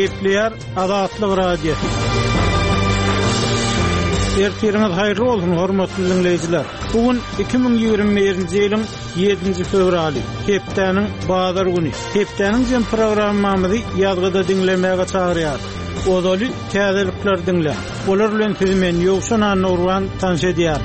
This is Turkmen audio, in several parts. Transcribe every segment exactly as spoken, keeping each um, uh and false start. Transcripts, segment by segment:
Gepleyer Azatlyk radiosu. Ertirimiz hayırlı olsun hormatly dinleyijiler. Bugün iki bin ýygrimi birinji ýylyň ýedinji fevraly, hepdeniň bazar güni. Hepdeniň jem programmamyzy ýazgyda dinlemäge çagyrýar. Odaly täzelikler dinle. Olar bilen siz men Ýowşan Nurwan tanış edýär.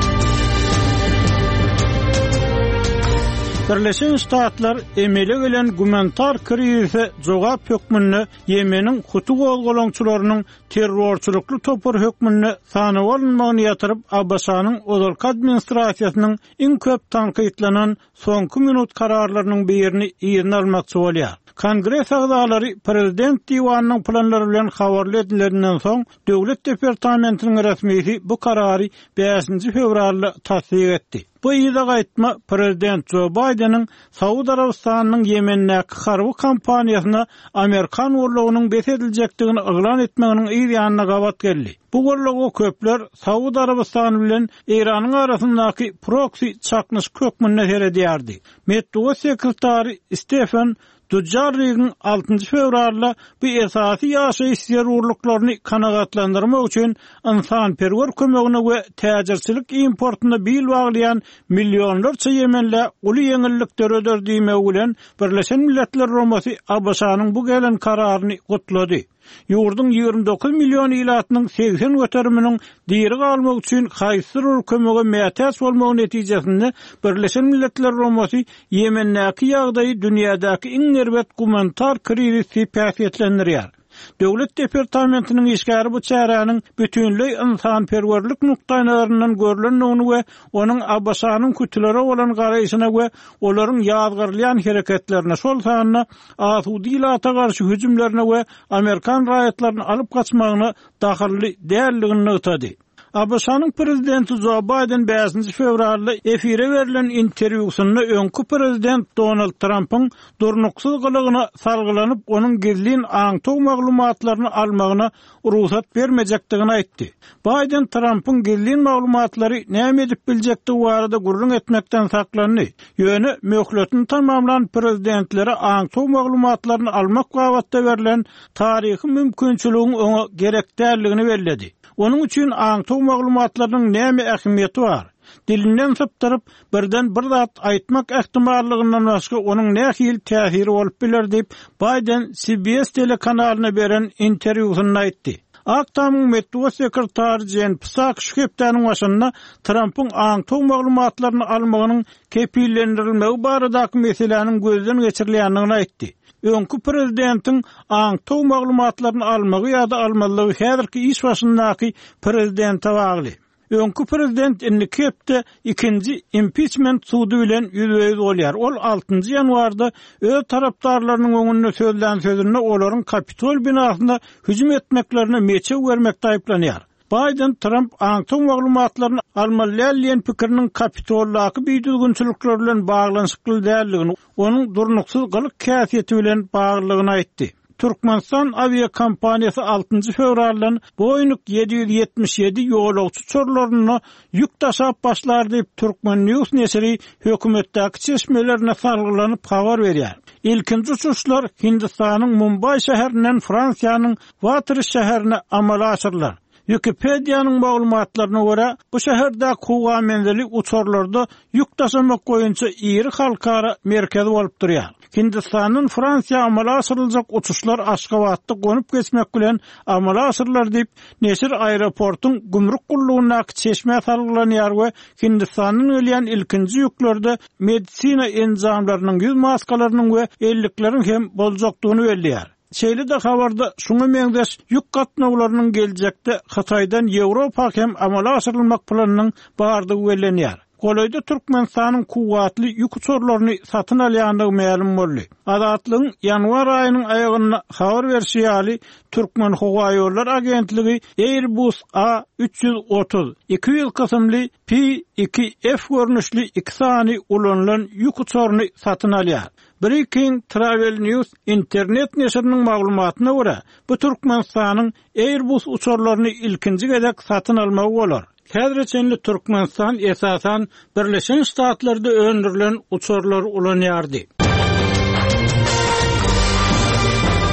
Birleşen Ştatlar emele gelen gumantar krizise jogap hökmünde Yemeniň Hutu golgolaňçylarynyň terrorçylykly topar hökmünde sanaw alınmagyny ýatyryp Abbasanyň ozalky administrasiýasynyň iň köp tanqidlanan soňky minut kararlarynyň birini ýerine almakçy bolýar. Kongres agzalary prezident diwanynyň planlary bilen habarly edilenden soň döwlet departamentiniň resmisi bu karary beşinji fevralda tasdiq etdi. Bu ýyla gaýtma prezident Joe Biden'in Saudi Arabistanynyň Yemendäki harby kampaniýasyna Amerikan gorlugynyň besediljakdygyny eglan etmeginiň ýa-da gabat geldi. Bu gorlugy köpler Saudi Arabistany bilen Iranyň arasyndaky proxy çaknyş kökmünde seredýärdi. Medeniýet sekretary Stephen Dujarrigin altynji fevralda bu esasy ýaşaýyş zerurlyklaryny kanagatlandyrmak üçin insanperwer kömegine we täjirçilik importyna bil baglayan millionlarça Yemenle uly ýeňillikler öderdiýme bilen Birleşen Milletler Romasy Abbasanyň bu gelen kararyny gutlady. Ýurdun ýygrimi dokuz million ilatynyň seksen göteriminiň diýeri galmak üçin haýsyr kömege mätäç bolmagy netijesinde Birleşen Milletler Romasy Yemendäki ýagdaýy dünýädäki iň nerwet gumantar krizisi päsýetlendirýär. Döwlet departamentiniň işgäri bu çäranyň bütünlüğ insanperwerlik nukdaýlaryndan görülendigini we onuň Abbasanyň kütlere bolan garaýyşyna we olaryň ýazgyrlayan hereketlerine şol sanyna asudy ilata garşy hüjümlerine we Amerikan raýatlaryny alyp gaçmagyna dahilli däldigini ýetdi. Abbasanyň prezidenti Joe Biden beşinji fevralda efire verilen interwýusynda öňkü prezident Donald Trump'yň durnuksuz gylygyna salgylanyp onuň gizlin aňtaw maglumatlaryny almagyna ruhsat bermejekdigini aýtdy. Biden Trump'yň gizlin maglumatlary näme edip biljekdigi barada gurrun etmekden saklandy. Ýöne möhletini tamamlan prezidentlere aňtaw maglumatlaryny almak gabatda berilen taryhy mümkinçiligiň oňa gerekdärligini bellädi. Onun üçin aňtaw maglumatlarynyň näme ähmiýeti bar? Dilinden saptaryp birden bir zat aýtmak ähtimallygynyň başga onuň nähil täsiri bolup biler diýip Biden C B S telekanalyna beren interwýusynda aýtdy. Aktamyň Medeniýet sekretary Jen Psaki şu hepdeniň başynda Trump'yň aňtaw maglumatlaryny almagynyň kepillendirilmegi baradaky meseleniň gözden geçirilýändigini aýtdy. Öňkü prezidentiň aňtaw maglumatlaryny almagy ýa-da almalygy häzirki iş başyndaky prezidente bagly. Öňkü prezident indi kepde ikinji impeachment sudy bilen ýüzüňiz bolýar. Ol altynji ýanwarda öz tarapdarlarynyň öňünde söýlen sözüne olaryň Kapitol binasynda hüjüm etmeklerine meçe bermekde aýplanýar. Biden Trump aňtaw maglumatlaryny almaly pikiriniň Kapitoldaky büýdürgünçilikler bilen baglanyşykly däldigini, onuň durnuksuz gylyk käsiýeti bilen baglygyny aýtdy. Türkmenistan avia kompaniýasy altynji fevraldan Boeing yedi yüz ýetmiş ýedi ýolagçy çorlaryny ýük taşap başlar diýip Türkmen News nesiri hökümetdäki çeşmelerine salgylanyp habar berýär. İlkinji uçuşlar Hindistanyň Mumbai şäherinden Fransiýanyň Water şäherine amala aşyrlar. Wikipediýanyň maglumatlaryna görä, bu şäherde kuwa menzili uçurlarda ýük taşymak goýunça iri halkara merkezi bolup durýar. Hindistanyň Fransiýa amala aşyryljak uçuşlar Aşgabatda gonyp geçmek bilen amala aşyrlar diýip nesir aeroportyň gümrük gullugynaky çeşme salgılanýar we Hindistanyň ölýän ilkinji ýüklerde medisina enzamlarynyň ýüz maskalarynyň we ellikleriň hem boljakdygyny belläýär. Şeýle de habarda şuňa meňdeş ýük gatnawlarynyň geljekde Hataýdan Ýewropa hem amala aşyrylmak planynyň bardygy bellenýär. Golaýda Türkmenistanyň kuwatly ýük uçurlaryny satyn alýandygy ma'lum boldy. Azatlygyň ýanwar aýynyň aýagyna habar berýäli Türkmen Howa ýollar agentligi Airbus A üç yüz otuz iki ýyl kysymly P iki F görnüşli iki sany ulanlan ýük uçuryny satyn alýar. Breaking Travel News internet neşriniň maglumatyna görä, bu Türkmenistanyň Airbus uçurlaryny ilkinji gezek satyn almagy bolar. Häzirçe Türkmenistan esasan Birleşen Ştatlarda öndürilen uçurlar ulanýardy.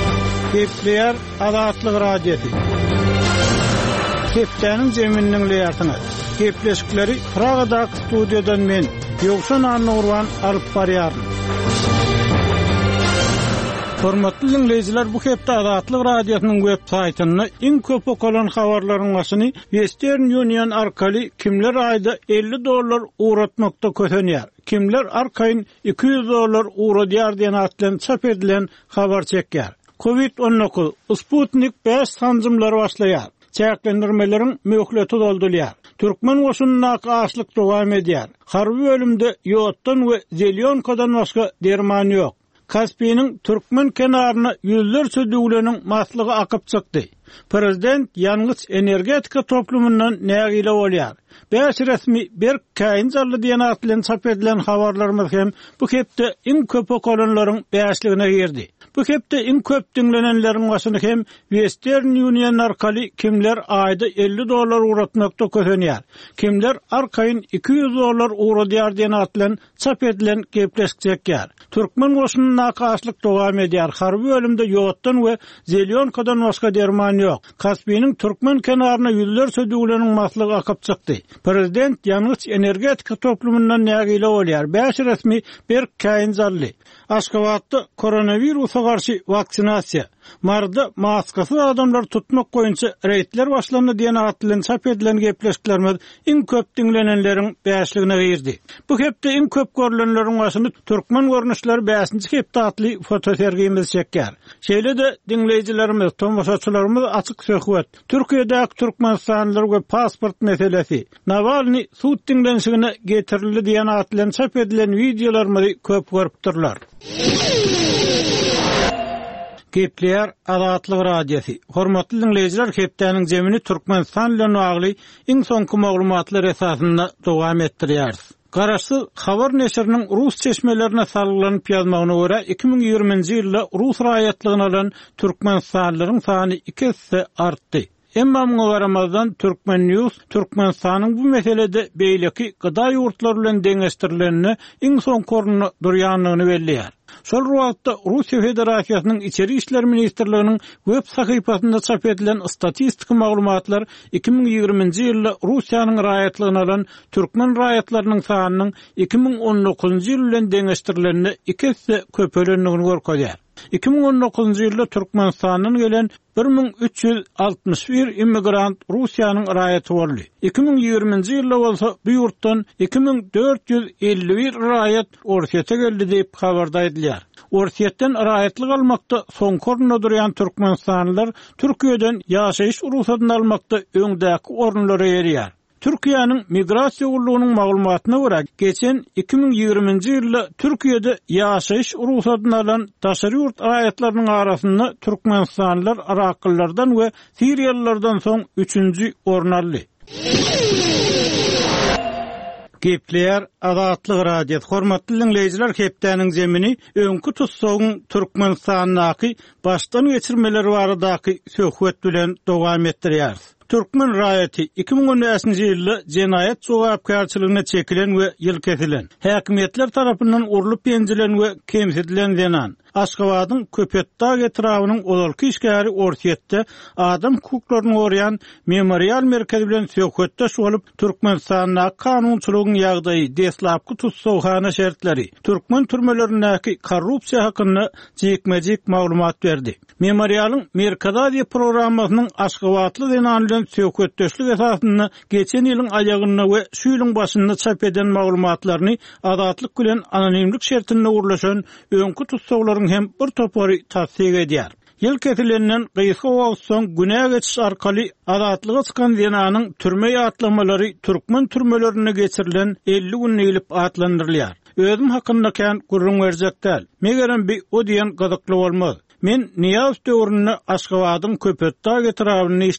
Gepleyer Azatlyk Radiosu. Hepdeniň jeminiň leýartyny. Gepleşikleri Pragada studiýadan men Ýogşan Anurwan alyp barýarym. Hormatly dinleýijiler, bu hepde Azatlyk Radiosynyň web saýtyny iň köp okulan habarlaryň başyny Western Union arkaly kimler aýda elli dollar uğratmakda kösenýär. Kimler arkaýyn iki yüz dollar uğradýar diýen atlan çap edilen habar çekýär. covid on dokuz Sputnik beş sancymlary başlaýar. Çäklendirmeleriň möhleti doldurýar. Türkmen goşunyna gaçlyk dowam edýär. Harby bölümde ýotdan we zelionkadan başga derman ýok. Kaspiynyň Türkmen kenaryna yüzlerçe düwleniň maslygy akyp çykdy. Prezident ýalňyz energetika toplumyndan nägile bolýar. Beş resmi bir kaýyn jally diýen atlan çap edilen habarlarymyz hem bu hepde iň köp okulanlaryň beşligine girdi. Bu hepde iň köp dinlenenleriň başyny hem Western Union arkaly kimler aýda elli dollar uğratmakda kösenýär. Kimler arkaýyn iki yüz dollar uğradýar diýen atlan çap edilen gepleşik çekýär. Türkmen goşunyna gaçlyk dowam edýär. Harby bölümde ýotdan we zelionkadan başga derman ýok. Kaspiynyň Türkmen kenaryna yüzlerçe düwleniň maslygy akyp çykdy. Prezident ýalňyz energetika toplumundan nägile bolýar. Beş resmi bir kaýyn jally. Aşgabatda koronawirusa garşy vaksinasiýa, marda maskasy adamlar tutmak goýunça reýtler başlandy diýen atlan çap edilen gepleşiklerimiz iň köp dinlenenleriň beşligine girdi. Bu hepde iň köp görülenleriň başyny Türkmen görnüşleri beşinji hepde atly fotosergimiz çekýär. Şeýle de dinleýijilerimiz, tomoşaçylarymyz açyk söhbet. Türkiýedäki türkmenstanlylar we pasport meselesi, Navalny suud dinlenişine getirildi diýen atlan çap edilen videolarymyzy köp görüpdirler. Gepleyer Azatlyk Radiosu. Hormatly dinleýijiler, hepdeniň jemini Türkmenistan bilen bagly iň soňky maglumatlar esasynda dowam etdirýäris. Garaşsyz habar neşriniň Rus çeşmelerine salgylanyp ýazmagyna görä iki bin ýigrimiji ýylda Rus raýatlygyny alan türkmenstanlylaryň sany iki hisse artdy. Emma muňa garamazdan Türkmen News Türkmenistanyň bu meselede beýleki gyda ýurtlary bilen deňeşdirilenini iň soňky orunda durýanlygyny belliýär. Şol wagtda Russiýa Federasiýasynyň içeri işler ministrliginiň web sahypasynda çap edilen statistik maglumatlar iki bin ýigrimiji ýylda Russiýanyň raýatlygyny alan türkmen raýatlarynyň sanynyň iki bin on dokuzunji ýyl bilen deňeşdirilenini iki hisse köpelendigini görkezýär. iki bin on dokuzunji ýylda Türkmenistanyň gelen bir bin üç yüz altmış bir immigrant Russiýanyň raýaty boldy. iki bin ýigrimiji ýylda bolsa bu ýurtdan iki bin dört yüz elli bir raýat Orsiýete geldi diýip habarda edilýär. Orsiýetden raýatlyk almakda soňky orunda durýan türkmenstanlylar Türkiýeden ýaşaýyş ruhsatyny almakda öňdäki orunlara ýerýär. Türkiýanyň migrasiýa gurulunyň maglumatyna görä, geçen iki bin ýigrimiji ýylda Türkiýede ýaşaýyş ruhsatyny alan daşary ýurt raýatlarynyň arasynda türkmenstanlylar Iraklylardan we Siriýalylardan soň üçünji orun aldy. Gepleyer Azatlyk Radiosu. Hormatly dinleýijiler, hepdeniň jemini öňkü tutsagyň Türkmenistanyňky başdan geçirmeleri baradaky söhbet bilen dowam etdirýäris. Türkmen raýaty iki bin on beşinji ýylda jenaýat jogapkärçiligiне çekilen we ýyl kesilen, häkimetler tarapyndan urulyp ýenjilen we kemsedilen denan Aşgabatyň Köpetdağ etrawynyň olalky işgäri Orsiýetde adam hukuklaryny goraýan memorial merkezi bilen söhbetde şolup Türkmenistanyň kanunçylygyň ýagdaýy, deslapky tutsawhana şertleri, türkmen türmelerindäki korrupsiýa hakynda jekmejek maglumat berdi. Memorialyň Merkezi programmasynyň Aşgabatly denan bilen söhbetdeşlik esasynda geçen ýylyň aýagyna we şu ýylyň başynda çap eden maglumatlaryny azatlyk bilen anonimlik şertinde urlaşan öňkü tutsawlar hem bir topary tasdik edýär. Ýyl kesilenden gysga wagtdan günä geçiş arkaly azatlyga çykan denanyň türme ýatlamalary türkmen türmelerine geçirilen elli gün ýylyp atlandyrylýar. Özüm hakynda kan gurrun berjekdäl. Megerem bir o diýen gazakly bolmaz. Men Niýaz döwründe Aşgabatyň Köpetdağ etrawyny işledim.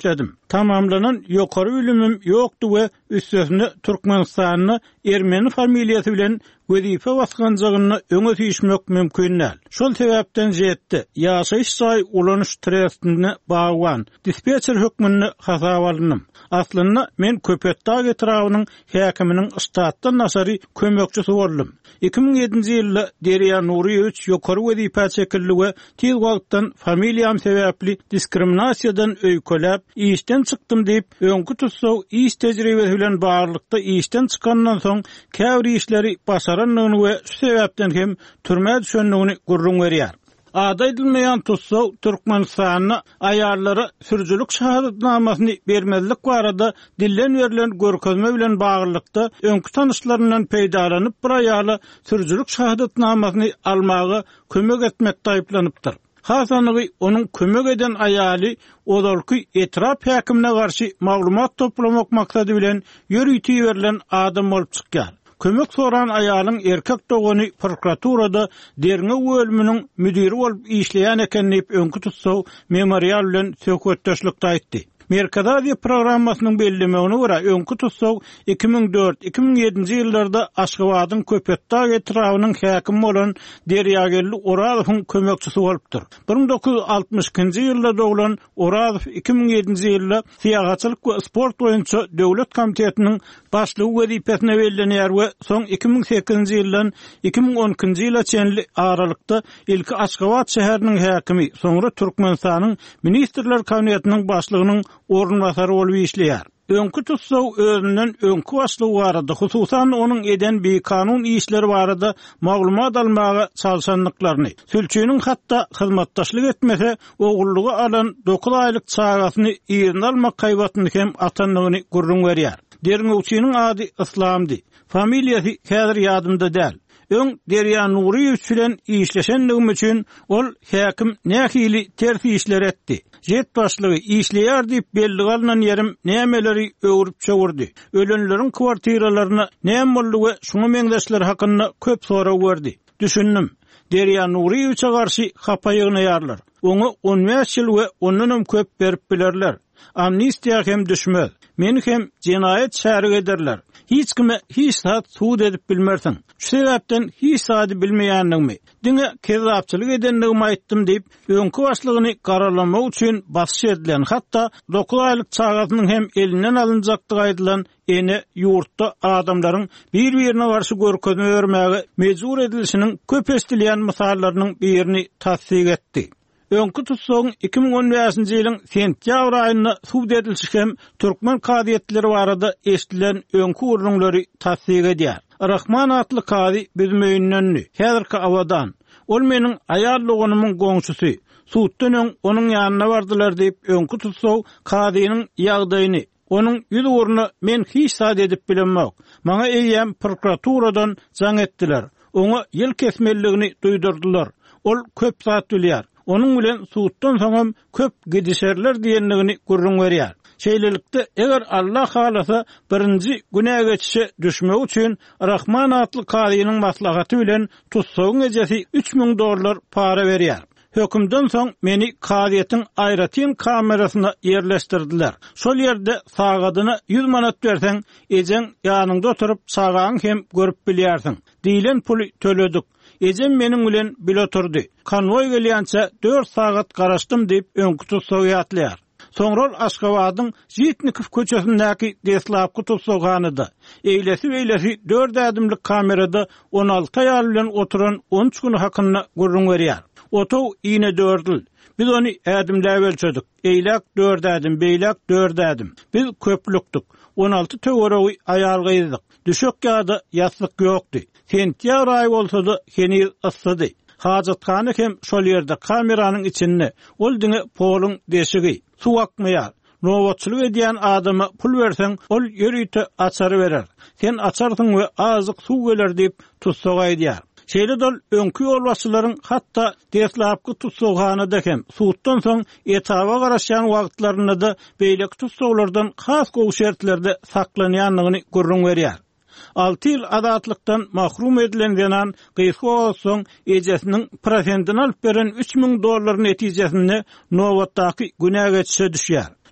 tamamlanan ýokary bilimim ýokdy we üstesine Türkmenistanyny Ermeni familiýasy bilen wezife basganjagyny öňe süýşmek mümkin näl. Şol sebäpden jetdi. Ýaşaýyş jaý ulanyş trestine baglan dispetcher hökmüni hasaba alynym. Aslynda men Köpetdag etrawynyň häkiminiň ştatdan nasary kömekçisi boldum. iki ming ýedinji ýylda Derya Nuriýewicz ýokary wezife çekildi we tiz wagtdan familiýam sebäpli diskriminasiýadan öýkelep işden çykdym diýip öňkü tutsaw iş tejribesi bilen barlykda işden çykandan soň käbir işleri başaranlygyny we şu sebäpden hem türme düşenligini gurrun berýär. Ada edilmeýän tutsaw Türkmenistanyň aýallary sürjülük şahadatnamasyny bermezlik barada dillen berilen görkezme bilen baglanykda öňkü tanışlaryndan peýdalanyp bir aýaly sürjülük şahadatnamasyny almagy kömek etmekde aýplanypdyr. Hasanygy onuň kömek eden aýaly odalky etrap häkimine garşy maglumat toplamak maksady bilen ýörüýti berilen adam bolup çykýar. Kömek soran aýalyň erkek dogany prokuraturada derňe bölüminiň müdiri bolup işleýän ekenini öňkü tutsaw memorial bilen söhbetdeşlikde aýtdy. Merkadazi programmasynyň bellemegine görä öňkü tutsaw iki ming dört iki ming ýedinji ýyllarda Aşgabatyň Köpetdag etrawynyň häkimi bolan Derýagelli Orazowyň kömekçisi bolupdyr. bir ming dokuz ýuz altymyşyncy ýylda doglan Orazow iki ming ýedinji ýylda siýagatçylyk we sport boýunça döwlet komitetiniň başlygy wezipesine bellenýär we soň iki ming sekizinji ýyldan iki ming on ikinji ýyla çenli aralykda ilki Aşgabat şäheriniň häkimi, soňra Türkmenistanyň ministrler kabinetiniň başlygynyň ornbasary bolup işleýär. Öňkü tutsaw özünden öňkü başlygy barada, hususan onuň eden bir kanun işleri barada maglumat almaga çalşanlyklaryny, sülçüniň hatda hyzmatdaşlyk etmese ogullugy alan dokuz aýlyk çagasyny ýerine almak kaýbatyny hem atanlygyny gurrun berýär. Derňewçiniň ady Islamdy. Familiýasy häzir ýadymda däl. Öň Derya Nuriýewicz bilen işleşenligim üçin ol häkim nähili tersi işler etdi. Jet başlygy işleýär diýip belli galynan ýerim nämeleri öwrüp çöwürdi. Ölenleriň kwartiralaryna näme boldy we şuňa meňdeşler hakynda köp sorag berdi. Düşündim. Derya Nuriýewiçe garşy hapaýygyny ýarlar. Oňa on beş ýyl we ondan köp berip bilerler. Amnistiýa hem düşmez. Meni hem cinayet şärik ederler. Hiç kime hiç saat suud edip bilmersin. Şu sebäpden hiç saati bilmeýändigimi, diňe kezapçylyk edenligimi aýtdym diýip öňkü başlygyny garalamak üçin basyş edilen, hatda dokuz aýlyk çagasynyň hem elinden alınjakdygy aýdylan ene ýurtda adamlaryň bir-birine garşy görkezme bermäge mejbur edilişiniň köp estilýän mysallarynyň birini tasdik etdi. Öňkü tutsagyň iki ming on beşinji ýylyň sentýabr aýyna suud edilişi hem türkmen kadiýetleri barada eşdilen öňkü urunlary tasdik edýär. Rahman atly kady bizim öýünnenli, häzirki awadan. Ol meniň aýallygymyň goňşusy. Suuddan öň onuň ýanyna bardylar diýip öňkü tutsaw kadynyň ýagdaýyny, onuň ýüz uruny men hiç saat edip bilenmek. Maňa eýýän prokuraturadan jaň etdiler. Oňa ýyl kesmelligini duýdurdylar. Ol köp saat bilýär. Onun bilen suuddan soňam köp gidişerler diýenligini gurrun berýär. Şeýlelikde eger Allah halasa birinji günä geçişe düşmek üçin Rahman atly kadynyň maslahaty bilen tutsagyň ejesi üç ming dollar para berýär. Hökümden soň meni kadiýetiň aýratyn kamerasyna ýerleşdirdiler. Şol ýerde sagadyna yüz manat berseň, ejeň ýanynda oturup sagaň hem görüp bilýärsiň. Diýilen puly töledik. Ejem meniň bilen bil oturdy. Konvoy gelýänçe dört sagat garaşdym diýip öňkü tutsaw ýatlýar. Soňra Aşgabatyň Jitnikov köçesindäki Deslapky tutsaganyda. Eýlesi beýlesi dört adımlyk kamerada on alty ýaly bilen oturan on üç gün hakynda gurrun berýär. Oto ine dördül. Biz onu adımla ölçödük. Eylak dört adım, beylak dört adım. Biz köplüktük. on alty töwreği aýal gyýdyk. Düşük ýa-da ýaslyk ýokdy. Sentýabr aýy bolsa-da heniz yssydy. Hajatkany hem şol ýerde kameranyň içinde ol diňe poluň deşigi. Su akmaýar. Nowatçylyk edýän adama pul berseň, ol ýörüýte açary berer. Sen açarsyň we azyk suw geler diýip tutsagy aýdýar. Şeýle dol öňkü ýolbaşçylaryň hatda Deslapky tutsaganyda hem suuddan soň etaba garaşýan wagtlaryna da beýleki tutsaglardan has gowy şertlerde saklanýanlygyny gurrun berýär. Alty ýyl adatlykdan mahrum edilen denan gysga soň ejesiniň prosentini alyp beren üç ming dollar netijesinde Nowatdaky günä geçişe düşýär.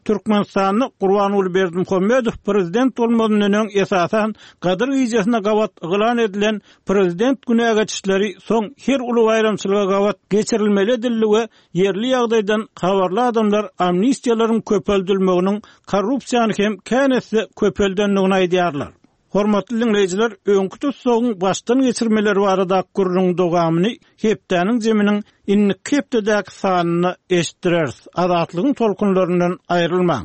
Türkmenistan'da Gurbanuly Berdimuhammedow prezident bolmagynyň esasan Gadyr gijesine gawat ıglan edilen prezident güne geçişleri soň her uly bayramçylyga gawat geçirilmeli edildi yerli ýagdaýdan habarly adamlar amnistiýalaryň köpeldilmeginiň korrupsiýany hem känesi köpeldenligini aýdýarlar. Hormatly dinleýijiler, öňkü tutsagyň başdan geçirmeleri barada gurrun dogamyny hepdäniň jeminiň innik hepdäki sanyny eşitdireriz. Azatlygyň tolkunlaryndan aýrylmaň.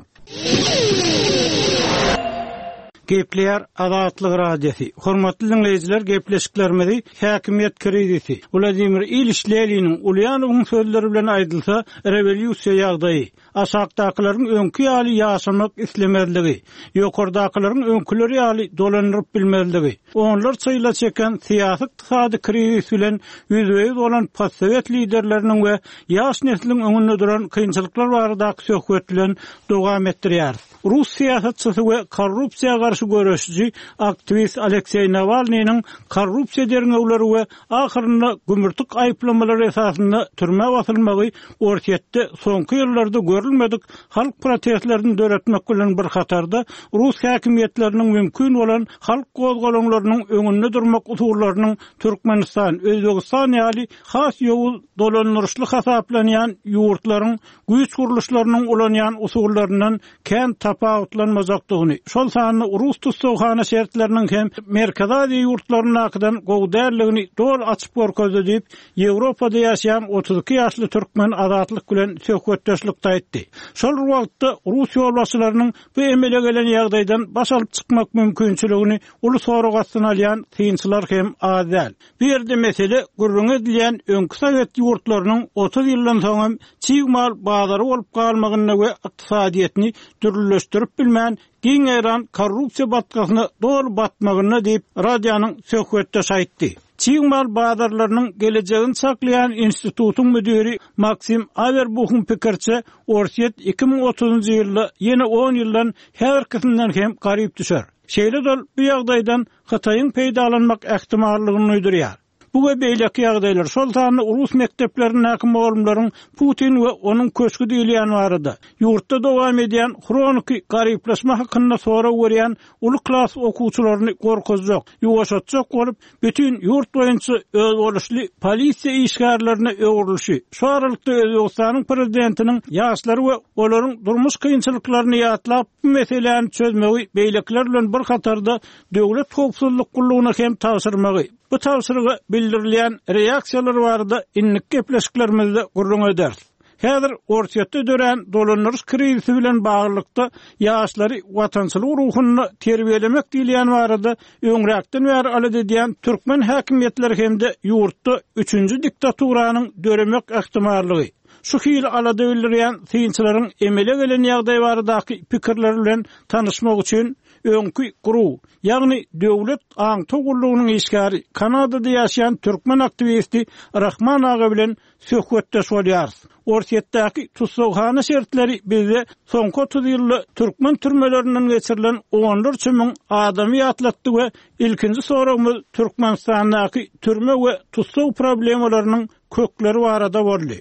Gepler Azatlyk radiosi. Hormatly dinleýijiler, gepleşiklerimizi häkimiýet kredisi Vladimir İliç Leniniň Ulyanowyň sözleri bilen aýdylsa, rewolýusiýa ýagdaýy, aşagdakylaryň öňkü ýaly ýaşamak islemezligi, ýokardakylaryň öňküleri ýaly dolandyryp bilmezligi, onlar çyla çeken syýasy ykdysady krizis bilen ýüzbeýiz bolan postsovet liderleriniň we ýaş nesliniň öňünde duran kynçylyklar baradaky söhbetlerini dowam etdirýär. Rus siýasatçysy we korrupsiýa garşy görüşçi aktivist Aleksey Navalnyň korrupsiýa derňewleri we ahyrynda gümürtük aýplamalary esasynda türme basylmagy ortatda soňky ýyllarda görülmedik halk protestlerini döretmek bilen bir hatarda Rus häkimiýetleriniň mümkin bolan halk gozgolanylarynyň öňünde durmak usullarynyň Türkmenistan, Özbegistan ýaly has ýowul dolanýarçylyk hasaplanýan ýurtlaryň güýç guruluşlarynyň ulanýan usullaryndan kän tapawutlanmazakdygyny, şol sany Rus tutsagyna şertleriniň hem merkezde ýurtlaryň akydan gowdärligini dol açyp görkezdi diýip Ýewropada ýaşaýan otuz iki ýaşly türkmen azatlyk bilen söhbetdeşlikde aýtdy. Şol wagtda Rus ýolbaşçylarynyň bu emele gelen ýagdaýdan baş alyp çykmak mümkinçiligini uly soragatsyna alýan kynçylar hem az däl. Bu ýerde mesele gurrun edilen öňkü sowet ýurtlarynyň otuz ýyldan soň çiğmal bazary bolup galmagyna we ykdysadyetini dürleşdirip bilmän giň eran korrupsiýa batgasyna dol batmagyna diýip radionyň söhbetde aýtdy. Çiğmal bazarlarynyň geleceğini saklayan institutun müdiri Maksim Averbuch'un pikirçe Orsiýet iki ming otuzunçy ýylda ýene on ýyldan her kysymdan hem garyp düşer. Şeýle dol bu ýagdaýdan Hataýyň peýdalanmak ähtimallygyny öýdürýär. Bu we beýleki ýagdaýlar şol sany Rus mekdepleriniň häkim oğlumlaryň Putin we onuň köşkü diýilýän barada ýurtda dowam edýän kronik garyplaşma hakyna sora görýän uly klas okuwçylaryny gorkuzjak, ýuwaşatjak bolup bütün ýurt boýunça öz boluşly polisiýa işgärlerini öwrülşi. Şu aralykda Özbegistanyň prezidentiniň ýaşlary we olaryň durmuş kynçylyklaryny ýatlap bu meseleni çözmegi beýlekler bilen bir hatarda döwlet howpsuzlyk gullugyna hem taşyrmagy. Bu tawsirge bildirilýän reaksiýalar barada innik gepleşiklerimizde gurrun eder. Häzir ortaýatda dören dolanýarys krizisi bilen baglykda ýaşlary watançylyk ruhuny terbiýelemek diýilýän barada öňräkden bäri alad edýän türkmen häkimiýetleri hemde ýurtda üçünji diktaturanyň döremek ähtimallygy. Şu hili alada bildirýän synçylaryň emele gelen ýagdaý baradaky pikirleri bilen tanışmak üçin öňkü guruw, ýagny döwlet aň togullugynyň işgäri Kanadada ýaşaýan türkmen aktivisti Rahman aga bilen söhbetdeş bolýar. Orsiýetdäki tutsagyna şertleri bizde soňky otuz ýylda türkmen türmelerinden geçirilen onlarça müň adamy ýatlatdy we ilkinji soragymyz Türkmenistandaky türme we tutsag problemlarynyň kökleri barada boldy.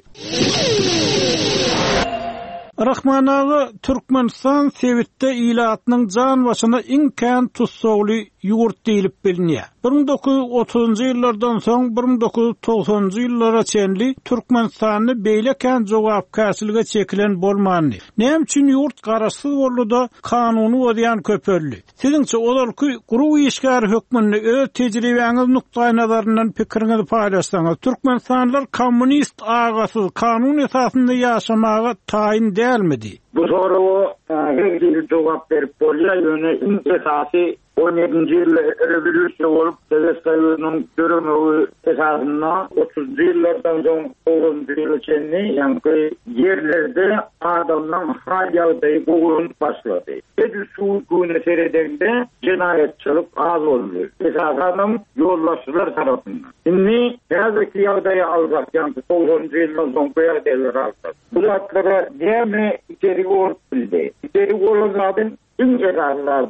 Rahman aga Türkmenistan Sewitde ilatynyň jan başyna iň kän tutsagly ýurt diýilip bilinýär. bir ming dokuz yüz otuzunçy ýyllardan soň bir ming dokuz yüz togsonunçy ýyllara çenli Türkmenistany beýleken jogapkärçilige çekilen bolmany. Näme üçin ýurt garaşsyz boldy da kanuny bozaýan köpelli? Siziňçe olarky guruw işgär hökmünde öz tejribeňiz nukdaý nazaryndan pikiriňizi paýlaşsaňyz, Türkmenistanlylar kommunist agasyz kanun esasynda ýaşamaga taýin dälmidi? Bu soruğa her bir cevap verip bolýar, ýöne iň esasy on ýedinji ýylda rewolýusiýa bolup Degestaýynyň döremeği esasynda otuzunçy ýyllardan soň togsonunçy ýyla çenli ýa-ni ýerlerde adamlaryň hal ýagdaýy gurulun başlady. Edil suw güne seredende jinayetçilik az boldy. Esasen ýolbaşçylar tarapyndan. Indi häzirki ýagdaýy alsak, ýa-ni togsonunçy ýyldan soň beýleler alsak. Bu zatlara näme içeri olup bildi? İçeri olup zaten ince kararlarda var.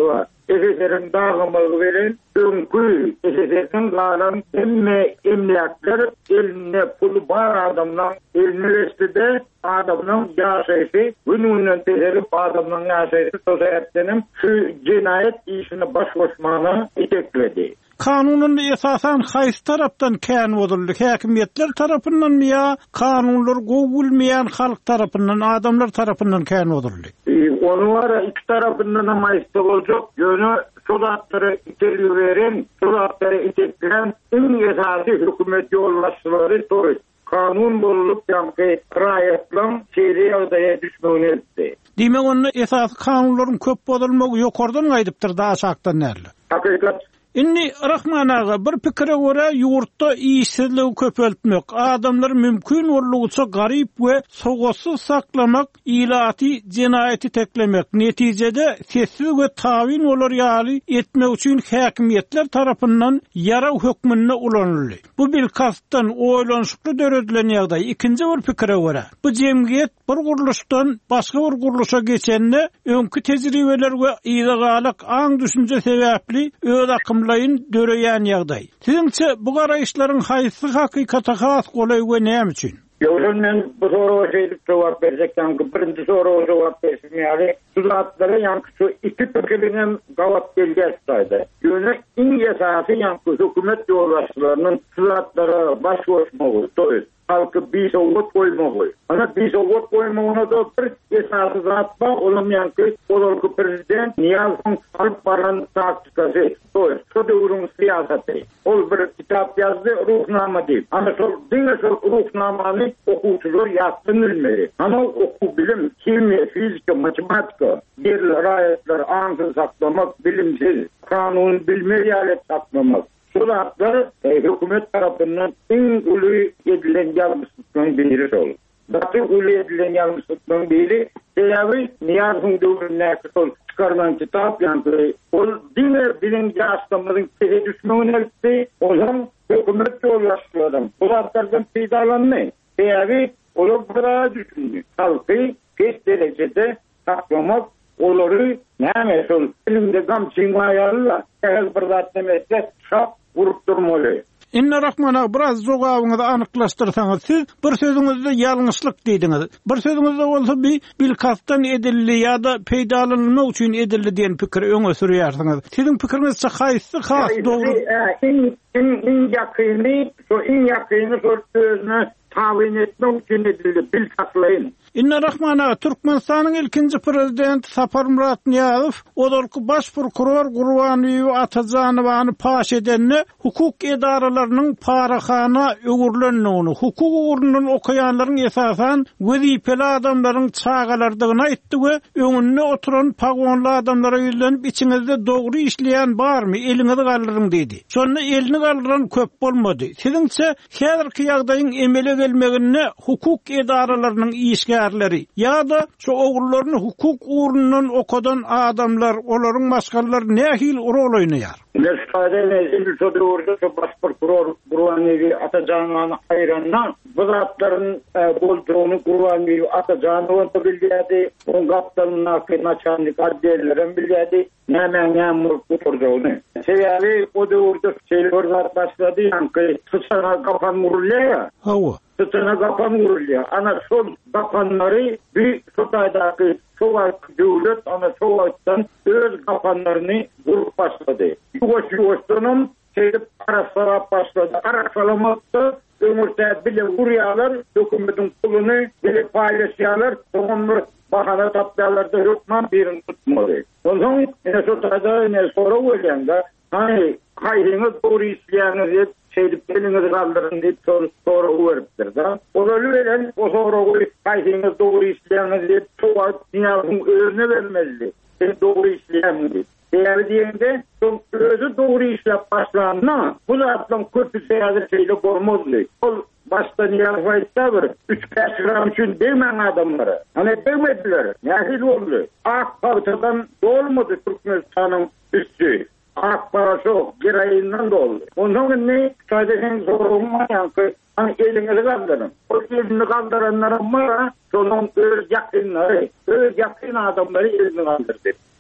S S R'in dağımı veren önkü S S R'in kalan emme emlaklar eline pulu bar adamdan üniversitede adamın yaşayışı gününden teherip adamın yaşayışı sosyetinin şu cinayet işini baş koşmağına itekledi. Kanunun esasan haysi taraftan kän bolurly, häkimetler tarapyndan mı ya, kanunlar gowulmayan halk tarapyndan, adamlar tarapyndan kän bolurly? E, onu var iki tarafından ama istolacak yönü solatları iteliyor veren, solatları iteklen en esası hükümet yollaşçıları doğru. Kanun bolup yankı rayetlan seri adaya düşmeğini etti. Demek onu esas kanunların köp bolmagy ýokardan gaýdypdyr da aşaktan nerli. Hakikat. Inni Rahman ağa bir pikire göre yurtta işsizliği köpeltmek, adamlar mümkün olursa garip ve soğutsuz saklamak, ilati cinayeti teklemek, neticede sessiz ve tavin olur yali etmek için hakimiyetler tarafından yara hükmünne ulanırlı. Bu bir kasttan oylanışıklı döredilen yağday. İkinci bir pikire göre bu cemiyet bir kuruluştan başka bir kuruluşa geçenle önkü tecrübeler ve iyilagalık an düşünce sebepli öz akım döreyen yağday. Sizinçe bu garayışların haysi hakikata has kolay ve näme üçin? Yolun men bu soruğa şeylik cevap verecekten ki birinci soruğa cevap vermeyeli tuzatları yankı şu iki pikirinin gavat belgesaydı. Yönü in esası yankı hükümet yollaşçılarının tuzatları baş koşmağı doyuz. Halkı bir soğuk koymağı. Ana bir soğuk koymağına da bir esası zatma olamayan ki olurku prezident Niyaz'ın alıp varan taktikası doyuz. Şu devrin siyaseti. Ol bir kitap yazdı, ruhnama değil. Ama sol, dine sol ruhnamanı okuyucular yaptın bilmeli. Ama oku bilim, kimya, fizika, matematika, yerli rayetler, ansız saklamak, bilimsiz, kanun bilmeli alet saklamak. Suratlar e, hükümet tarafından en ulu edilen yanlışlıkların biri olur. Batı ulu edilen yanlışlıkların biri sebebi Niyaz'ın dövründe çıkarılan kitap yankı. O dine bilinci aslanların tehe düşmeğine etti. O zaman hükümet yollaştırdım. Suratlardan peydalanma. Sebebi onu bırağa düşündü. Halkı geç derecede saklamak oluru neyme sol. Elimde gam çingayarla ehel bırdat demekle şap vurup durmalı. İnne Rahman'a biraz jogabyňyzy anyklaşdyrsaňyz, siz bir sözüňizde ýalňyşlyk diýdiňiz. Bir sözüňizde bolsa bir bilkastan edildi ýa-da peýdalanmak üçin edildi diýen pikir öňe sürýärsiňiz. Siziň pikiriňizçe haýsy has dogry? In in in ýakyny, şu in ýakyny sözüne tawin etmek üçin edildi bilkaslaýyn. İnne Rahman'a Türkmenistanyň ilkinji prezidenti Sapar Murat Niýazow odolky baş prokuror Gurbanowy Atajanowyny paş edenle hukuk edaralarynyň paraxana öwürlendigini, hukuk ugrundan okuyanlaryň esasan wezipeli adamlaryň çağalardygyny aýtdy we öňünde oturan pagonly adamlara ýüzlenip içiňizde dogry işleýän barmy, eliňizi galdyryň diýdi. Şonda elini galdyran köp bolmady. Siziňçe häzirki ýagdaýyň emele gelmegine hukuk edaralarynyň işgä ya da şu oğullarını hukuk uğrundan okudan adamlar, onların başkaları ne hil rol oynuyor? Mesade nezil soduğurdu şu baş prokuror Gurbanowy Atajanowyny ayrandan bu zatların bolduğunu Gurbanowy Atajanowy da bilýärdi, on gapdalyna naçarlyk adliýelerin bilýärdi, näme näme tuturdugyny. Sebebi o döwürde şeýler zat başlady, ýa-ni sıçana kapan murulýa. Hawa. Sıçana kapan murulýa. Ana şol kapanlary bir sotaýdaky soğuk dövlet ana soğuktan öz kapanlarını vurup başladı. Yuvaş yuvaştanım şeyip arasala başladı. Arasalamakta ömürde bile vuruyorlar, hükümetin kulunu bile paylaşıyorlar. Onlar bahane tapyalarda hükman birini tutmalı. O zaman ne sotada ne sonra öyleyende hani hayrını doğru işleyenler diye şeyip elinizi kaldırın diye soru soru veriptir da. O da öyle o soru hayrını doğru işleyenler diye çoğu dünyanın önüne vermezdi. Seni doğru işleyenler. Eğer diyende özü doğru işlep başlanma bu zaten kötü seyahat şeyle kormazlı. O başta Niyaz Vayt'ta bir üç beş gram için değmen adamları. Hani değmediler. Nehil oldu. Ak parçadan olmadı Türkmenistan'ın üstü. Ak parası bir ayından da oldu. Ondan ne sadece zorunma yankı hani elini kaldırın. O elini kaldıranlara mara sonun öz yakınları, öz yakın adamları elini kaldırdı.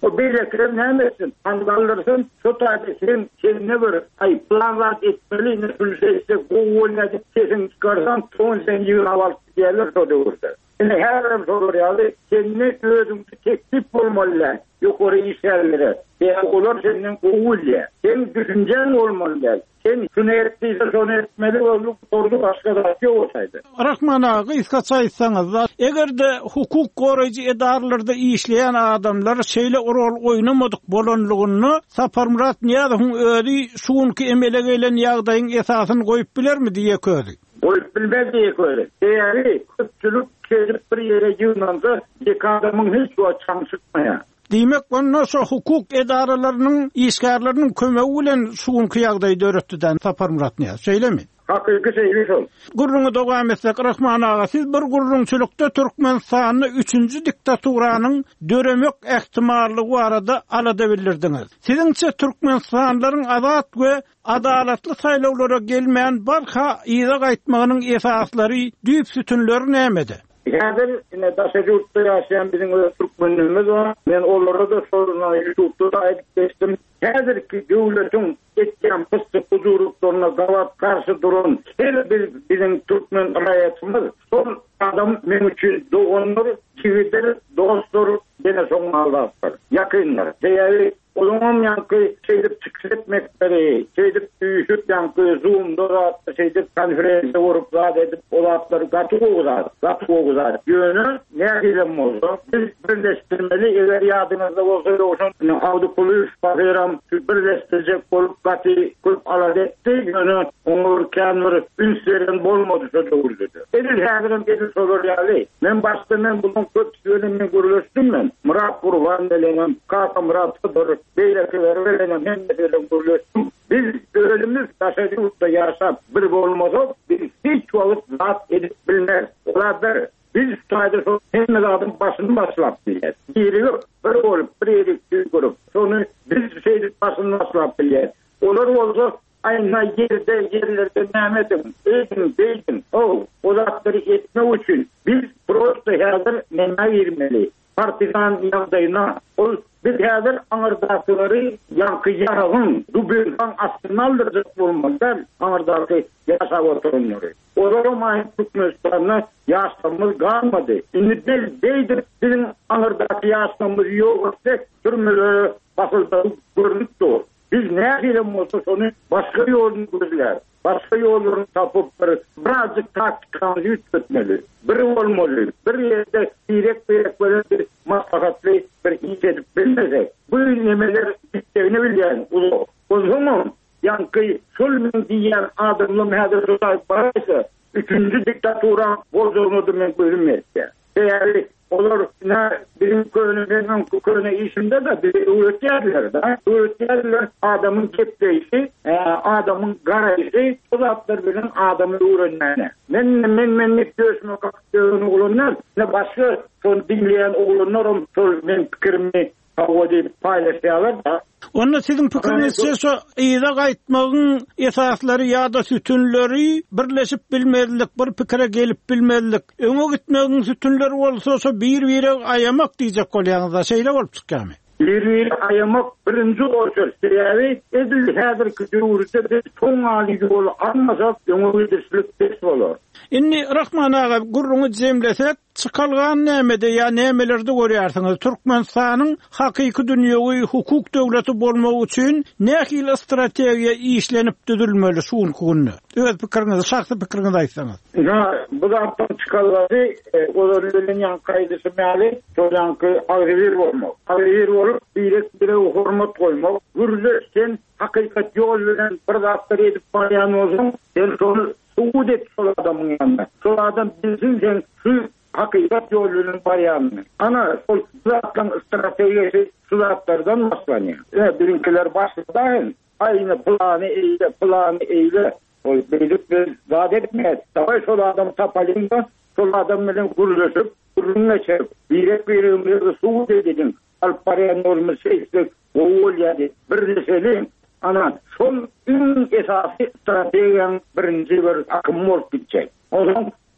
O beýlekler nämesin? Andalyrsın, şu taýda sen kendine bir ay planlat etmeli, ne bilse goýulna kesin çıkarsan, son sen ýygyna alyp gelir şo döwürde. Ine her bir soru ýaly, kendine özüňi teklip bolmaly. Ýokary işlerlere. Ya olar senin goýulya. Sen düşünjen bolmaly. Sen şunu etdiyse şunu etmeli olup ordu başka da yok olsaydı. Rahman ağa iskaça aýtsaňyz da, egerde hukuk goraýjy edarlarda işleyen adamlar şeýle rol oýnamadyk bolanlygyny Saparmurat Niýazowyň özi şuňky emele gelen ýagdaýyň esasyny goýup bilermi diýe közi. Goýup bilmez diýe közi. Eýeri köpçülük kelip bir ýere ýygnanda adamyň hiç wagt çaňşykmaýar. Diýmek onda şo hukuk edaralarynyň işgärleriniň kömegi bilen şuňky ýagdaýy öretdiň Saparmurat Niýaz. Şeýlemi? Hakyky şeýle şol. Gurruňy dowam etsek Rahman ağa, siz bir gurrunçylykda Türkmenistanyny üçünji diktaturanyň döremek ähtimallygy barada alada bildirdiňiz. Siziňçe Türkmenistanlaryň azat we adalatly saýlawlara gelmeýän barha ýyga gaýtmagynyň esaslary, düýp sütünleri nämede? Häzir ine daşaýurtda ýaşaýan biziň Türkmenlerimiz var. Men olara da soruny ýetipdi aýdyp geçdim. Häzirki döwletiň etken pyssyk huzurluklarına gawap karşı durun. Her bir biziň Türkmen raýatymyz sol adam men üçin doganlar, kiwiler, dostlar, gene soň aldatlar. Ýakynlar. Diýeli Olumam yankı şeydip çıksetmekleri, şeydip büyüşüp yankı Zoom'da şeydip konferansa vurup zat edip olapları katı oğuzar, katı oğuzar. Yönü ne eylem oldu? Biz birleştirmeli, eğer yadınızda olsaydı olsun, avdı polis, bakıram, birleştirecek olup katı kulüp alad etti, yönü onur, kenur, ünslerin bolmadı sözü vurdu. Edil hədirim edil soru yali. Men başta men bunun köp yönümünü gürleştim ben. Murat Kurban delenem, Kaka Murat'ıdır. Beýlekler bilen men de bilen gürleşdim. Biz ölümüz taşaýurtda ýaşap bir bolmasak, biz hiç wagt zat edip bilmez. Olar biz taýda şo hemme adam başyny başlap bilýär. Biri bir bolup bir ýeri görüp, şonu biz şeýle başyny başlap bilýär. Olar bolsa aýna ýerde ýerlerde nämedim, edim, beýdim. O, o zatları etmek üçin biz prosta häzir mena vermeli. Partizan ýagdaýyna ol biz häzir aňyrdaklary ýanky ýaragyn dubeldan astynaldyrjak bolmadan aňyrdaky ýaşap oturunlary. Olara maýyn Türkmenistanyň ýaşamyz galmady. Indi biz beýdir biziň aňyrdaky ýaşamyz ýok etse türmelere basylda görnükdir. Biz nähilem bolsa şonu başga ýolny gözler. Başka yollarını tapıp bir birazcık taktikanı yürütmeli. Biri olmalı. Bir yerde direkt direkt böyle bir maslahatlı bir iş edip bilmezek. Bu ünlemeler bittiğini bilen ulu. O zaman yankı şulmin diyen adımlı mehadırı sahip varaysa üçüncü diktatura bozulmadı men bölünmezse. Eğer olur ne bilim köyünün köyüne işinde de bir üretiyerler de. Üretiyerler adamın kepteysi, e, adamın garayisi, o zatlar bilin adamın öğrenmene. Men men menlik göğsüme kalktığını oğlunlar, ne başka son dinleyen oğlunlarım, son men fikirimi kavga edip paylaşıyorlar da. Onda sizin pikiriňizçe şo ýyga gaýtmagyň esasları ýa-da sütünleri birleşip bilmezlik, bir pikire gelip bilmezlik. Öňe gitmegiň sütünleri bolsa şo bir-biri aýamak diýjek bolýaňyz, şeýle bolup çykýarmy? Bir-biri aýamak birinji bolsa, sebäbi edil häzirki döwürde biz toň aly ýol almasak, öňe gidişlik pes bolar. Inni Rahman ağa gurruňy jemlesek, çıkalgan nämede ýa nämelerde görýärsiňiz? Türkmenistanyň hakyky dünýäwi hukuk döwleti bolmagy üçin nähili strategiýa işlenip düzülmeli şuňky günü? Öz pikiriňizi, şahsy pikiriňizi aýtsaňyz. Ya, bu zatdan çıkalgady, olarlyň ýankaýdysy mäli, şoňky agrywer bolmak. Agrywer bolup, direkt bire hormat goýmak, gürleşen hakykat ýol bilen bir zatlar edip barýan bolsaň, sen şonu suud et şol adamyň ýanynda. Şol adam bilsin sen şu hakikat yolunun baryanını. Ana sol zatlan stratejiýasy şu zatlardan başlanýar. E, birinkiler başladan aynı planı eyle, planı eyle. O beýlik bir zat etmez. Taýy şol adam tapalynda, şol adam bilen gürleşip, gürrüňe çerip, birek birimizi suud edin. Alparyan olmuş şeyse, oğul ýa-da birleşelim. Ana şol ün esasy strategiýaň birinji bir akym bolup gitjek. O zaman bir şunu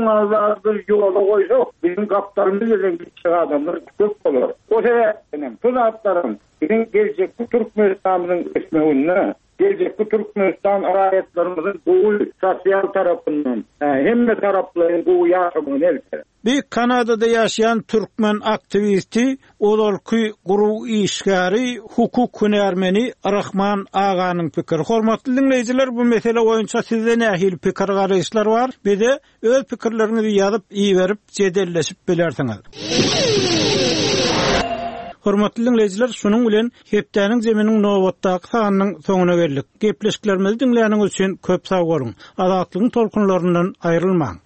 Bizim azlardır yola koysak, bizim kaptanımız yerden gidecek adamlar köp olur. O sebepten bu zatların bizim gelecek bu Türkmenistan'ın ismini, gelecek bu Türkmenistan arayetlerimizin bu sosyal tarafından, hem de tarafların bu yaşamını elbette. Bir Kanada'da yaşayan Türkmen aktivisti, Odolky guru işgari, hukuk hünermeni Rahman Aga'nın pikir. Hormatly dinleyijiler, bu mesele boýunça sizde nähil pikir garaşlar var? Bir de öz pikirlerinizi ýazyp, iyi berip, jedelleşip bilersiňiz. Hormatly dinleyijiler, şunun bilen hepdäniň jeminiň nowatdaky sanynyň soňuna geldik. Gepleşiklerimizi dinleýäniňiz üçin köp sag bolun. Azatlygyň tolkunlaryndan aýrylmaň.